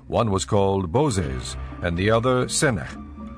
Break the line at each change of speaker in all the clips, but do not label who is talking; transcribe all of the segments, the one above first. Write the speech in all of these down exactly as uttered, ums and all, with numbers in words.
One was called Bozez, and the other Senech.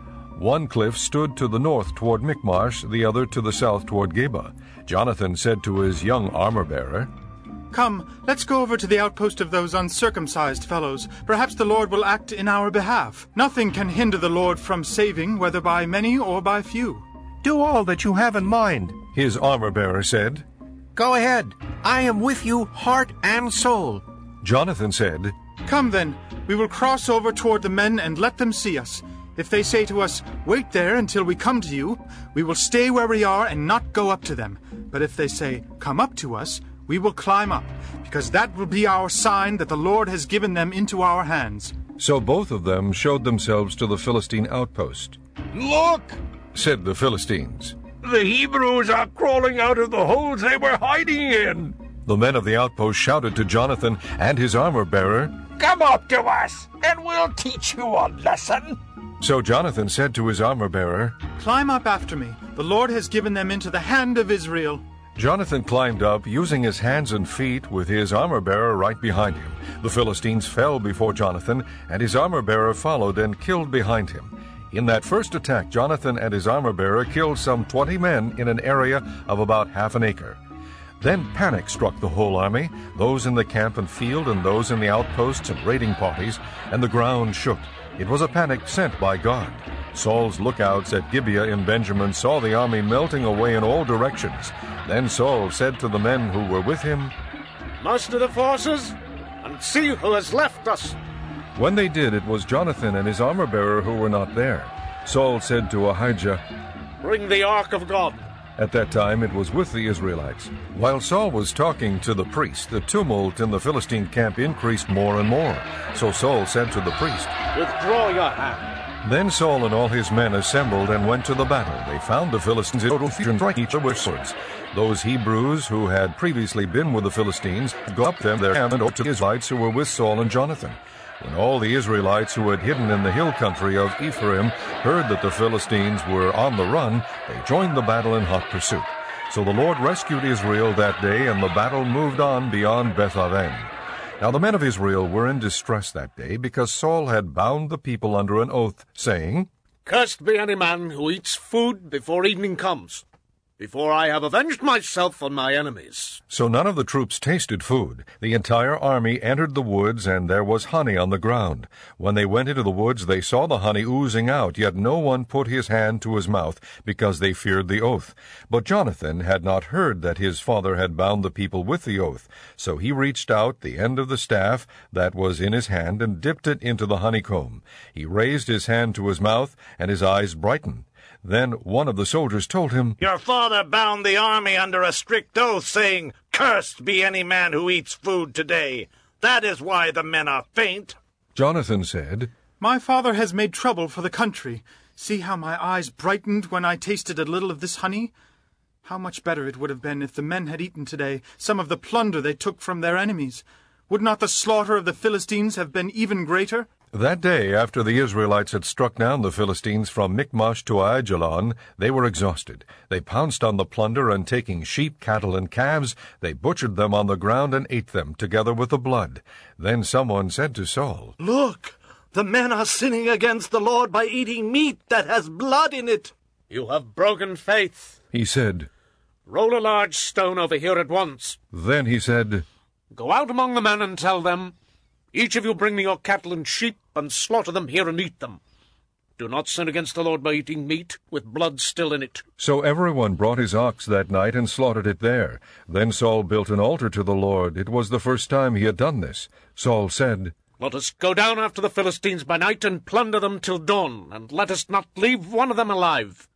One cliff stood to the north toward Michmash, the other to the south toward Geba. Jonathan said to his young armor-bearer,
"Come, let's go over to the outpost of those uncircumcised fellows. Perhaps the Lord will act in our behalf. Nothing can hinder the Lord from saving, whether by many or by few."
"Do all that you have in mind,"
his armor-bearer said.
"Go ahead. I am with you, heart and soul."
Jonathan said,
"Come then, we will cross over toward the men and let them see us. If they say to us, 'Wait there until we come to you,' we will stay where we are and not go up to them. But if they say, 'Come up to us,' we will climb up, because that will be our sign that the Lord has given them into our hands."
So both of them showed themselves to the Philistine outpost.
"Look,"
said the Philistines,
"the Hebrews are crawling out of the holes they were hiding in."
The men of the outpost shouted to Jonathan and his armor-bearer,
"Come up to us, and we'll teach you a lesson."
So Jonathan said to his armor-bearer,
"Climb up after me. The Lord has given them into the hand of Israel."
Jonathan climbed up, using his hands and feet, with his armor-bearer right behind him. The Philistines fell before Jonathan, and his armor-bearer followed and killed behind him. In that first attack, Jonathan and his armor-bearer killed some twenty men in an area of about half an acre. Then panic struck the whole army, those in the camp and field and those in the outposts and raiding parties, and the ground shook. It was a panic sent by God. Saul's lookouts at Gibeah in Benjamin saw the army melting away in all directions. Then Saul said to the men who were with him,
"Muster the forces, and see who has left us."
When they did, it was Jonathan and his armor-bearer who were not there. Saul said to Ahijah,
"Bring the ark of God."
At that time it was with the Israelites. While Saul was talking to the priest, the tumult in the Philistine camp increased more and more. So Saul said to the priest,
"Withdraw your hand."
Then Saul and all his men assembled and went to the battle. They found the Philistines in total fusion, striking each other with swords. Those Hebrews who had previously been with the Philistines got up them their camp and over to the Israelites who were with Saul and Jonathan. When all the Israelites who had hidden in the hill country of Ephraim heard that the Philistines were on the run, they joined the battle in hot pursuit. So the Lord rescued Israel that day, and the battle moved on beyond Beth-aven. Now the men of Israel were in distress that day, because Saul had bound the people under an oath, saying,
"Cursed be any man who eats food before evening comes, before I have avenged myself on my enemies."
So none of the troops tasted food. The entire army entered the woods, and there was honey on the ground. When they went into the woods, they saw the honey oozing out, yet no one put his hand to his mouth, because they feared the oath. But Jonathan had not heard that his father had bound the people with the oath. So he reached out the end of the staff that was in his hand and dipped it into the honeycomb. He raised his hand to his mouth, and his eyes brightened. Then one of the soldiers told him,
"Your father bound the army under a strict oath, saying, 'Cursed be any man who eats food today.' That is why the men are faint."
Jonathan said,
"My father has made trouble for the country. See how my eyes brightened when I tasted a little of this honey? How much better it would have been if the men had eaten today some of the plunder they took from their enemies. Would not the slaughter of the Philistines have been even greater?"
That day, after the Israelites had struck down the Philistines from Michmash to Aijalon, they were exhausted. They pounced on the plunder, and taking sheep, cattle, and calves, they butchered them on the ground and ate them, together with the blood. Then someone said to Saul,
"Look, the men are sinning against the Lord by eating meat that has blood in it." "You have broken faith,"
he said.
"Roll a large stone over here at once."
Then he said,
"Go out among the men and tell them, 'Each of you bring me your cattle and sheep, and slaughter them here and eat them. Do not sin against the Lord by eating meat with blood still in it.'"
So everyone brought his ox that night and slaughtered it there. Then Saul built an altar to the Lord. It was the first time he had done this. Saul said,
"Let us go down after the Philistines by night and plunder them till dawn, and let us not leave one of them alive."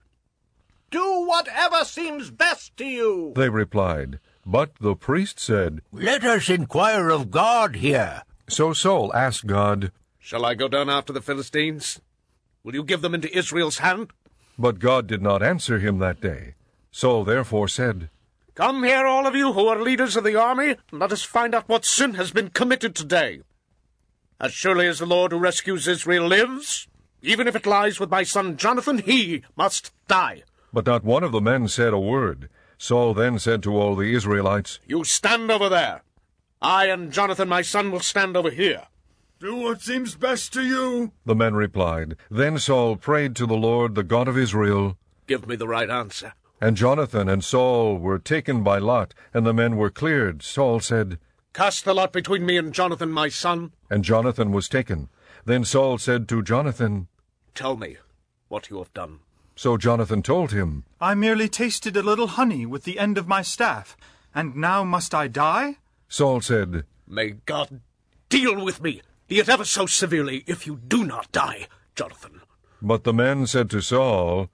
"Do whatever seems best to you,"
they replied. But the priest said,
"Let us inquire of God here."
So Saul asked God,
"Shall I go down after the Philistines? Will you give them into Israel's hand?"
But God did not answer him that day. Saul therefore said,
"Come here, all of you who are leaders of the army, and let us find out what sin has been committed today. As surely as the Lord who rescues Israel lives, even if it lies with my son Jonathan, he must die."
But not one of the men said a word. Saul then said to all the Israelites,
"You stand over there. I and Jonathan my son will stand over here."
Do what seems best to you,
the men replied. Then Saul prayed to the Lord, the God of Israel.
Give me the right answer.
And Jonathan and Saul were taken by lot, and the men were cleared. Saul said,
Cast the lot between me and Jonathan, my son.
And Jonathan was taken. Then Saul said to Jonathan,
Tell me what you have done.
So Jonathan told him,
I merely tasted a little honey with the end of my staff, and now must I die?
Saul said,
May God deal with me, be it ever so severely, if you do not die, Jonathan.
But the men said to Saul,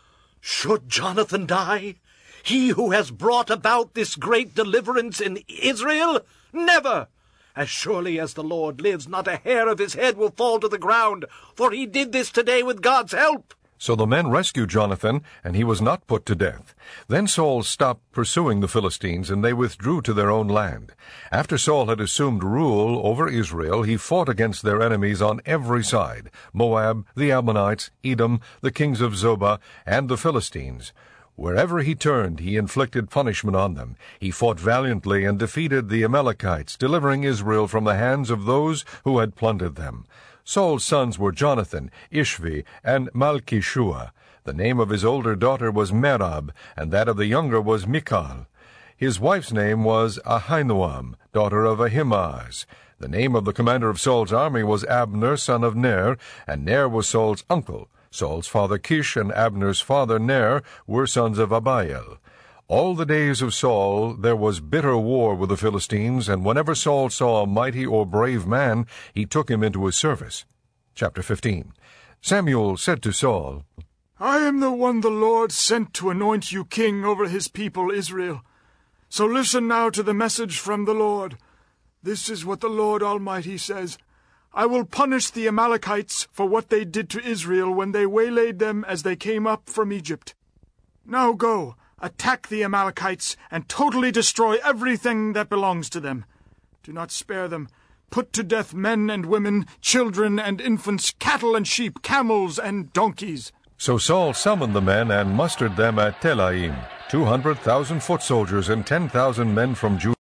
Should Jonathan die, he who has brought about this great deliverance in Israel? Never! As surely as the Lord lives, not a hair of his head will fall to the ground, for he did this today with God's help.
So the men rescued Jonathan, and he was not put to death. Then Saul stopped pursuing the Philistines, and they withdrew to their own land. After Saul had assumed rule over Israel, he fought against their enemies on every side, Moab, the Ammonites, Edom, the kings of Zobah, and the Philistines. Wherever he turned, he inflicted punishment on them. He fought valiantly and defeated the Amalekites, delivering Israel from the hands of those who had plundered them. Saul's sons were Jonathan, Ishvi, and Malchishua. The name of his older daughter was Merab, and that of the younger was Michal. His wife's name was Ahinoam, daughter of Ahimaaz. The name of the commander of Saul's army was Abner, son of Ner, and Ner was Saul's uncle. Saul's father Kish and Abner's father Ner were sons of Abiel. All the days of Saul there was bitter war with the Philistines, and whenever Saul saw a mighty or brave man, he took him into his service. Chapter fifteen. Samuel said to Saul,
I am the one the Lord sent to anoint you king over his people Israel. So listen now to the message from the Lord. This is what the Lord Almighty says. I will punish the Amalekites for what they did to Israel when they waylaid them as they came up from Egypt. Now go, attack the Amalekites, and totally destroy everything that belongs to them. Do not spare them. Put to death men and women, children and infants, cattle and sheep, camels and donkeys.
So Saul summoned the men and mustered them at Telaim, two hundred thousand foot soldiers and ten thousand men from Judah.